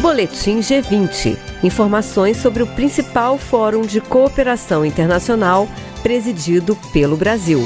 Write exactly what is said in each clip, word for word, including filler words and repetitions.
Boletim G vinte. Informações sobre o principal fórum de cooperação internacional presidido pelo Brasil.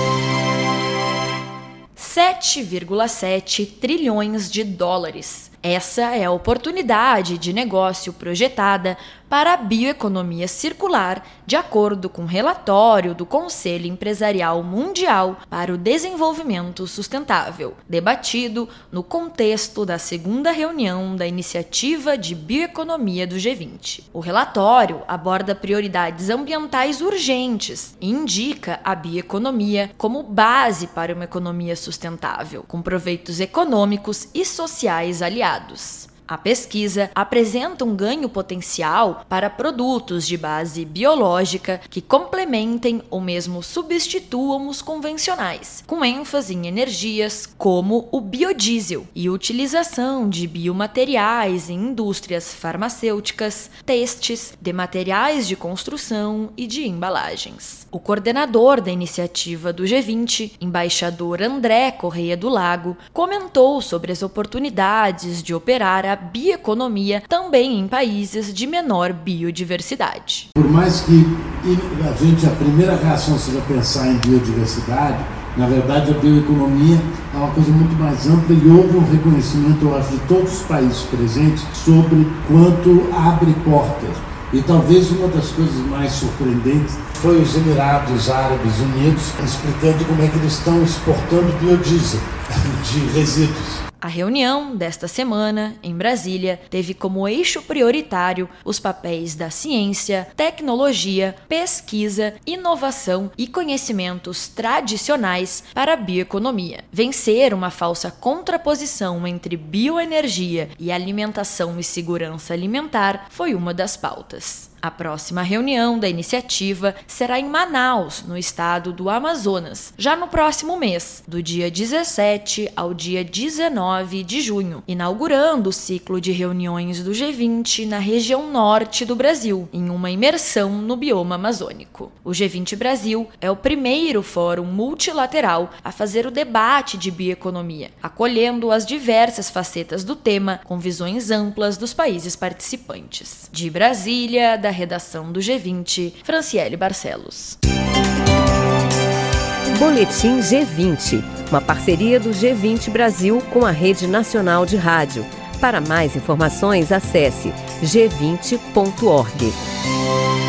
sete vírgula sete trilhões de dólares. Essa é a oportunidade de negócio projetada para a bioeconomia circular, de acordo com o relatório do Conselho Empresarial Mundial para o Desenvolvimento Sustentável, debatido no contexto da segunda reunião da Iniciativa de Bioeconomia do G vinte. O relatório aborda prioridades ambientais urgentes e indica a bioeconomia como base para uma economia sustentável, com proveitos econômicos e sociais aliados. A pesquisa apresenta um ganho potencial para produtos de base biológica que complementem ou mesmo substituam os convencionais, com ênfase em energias como o biodiesel e utilização de biomateriais em indústrias farmacêuticas, testes, de materiais de construção e de embalagens. O coordenador da iniciativa do G vinte, embaixador André Correia do Lago, comentou sobre as oportunidades de operar a bioeconomia também em países de menor biodiversidade. Por mais que a gente, a primeira reação seja pensar em biodiversidade, na verdade a bioeconomia é uma coisa muito mais ampla e houve um reconhecimento, eu acho, de todos os países presentes sobre quanto abre portas. E talvez uma das coisas mais surpreendentes foi os Emirados Árabes Unidos explicando como é que eles estão exportando biodiesel de resíduos. A reunião desta semana, em Brasília, teve como eixo prioritário os papéis da ciência, tecnologia, pesquisa, inovação e conhecimentos tradicionais para a bioeconomia. Vencer uma falsa contraposição entre bioenergia e alimentação e segurança alimentar foi uma das pautas. A próxima reunião da iniciativa será em Manaus, no estado do Amazonas, já no próximo mês, do dia dezessete ao dia dezenove de junho, inaugurando o ciclo de reuniões do G vinte na região norte do Brasil, em uma imersão no bioma amazônico. O G vinte Brasil é o primeiro fórum multilateral a fazer o debate de bioeconomia, acolhendo as diversas facetas do tema com visões amplas dos países participantes. De Brasília, da redação do G vinte, Franciele Barcelos. Boletim G vinte, uma parceria do G vinte Brasil com a Rede Nacional de Rádio. Para mais informações, acesse g vinte ponto org.